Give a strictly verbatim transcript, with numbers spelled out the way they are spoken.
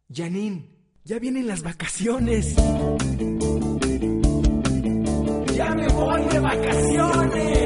Janine, ya vienen las vacaciones. ¡Ya me voy de vacaciones!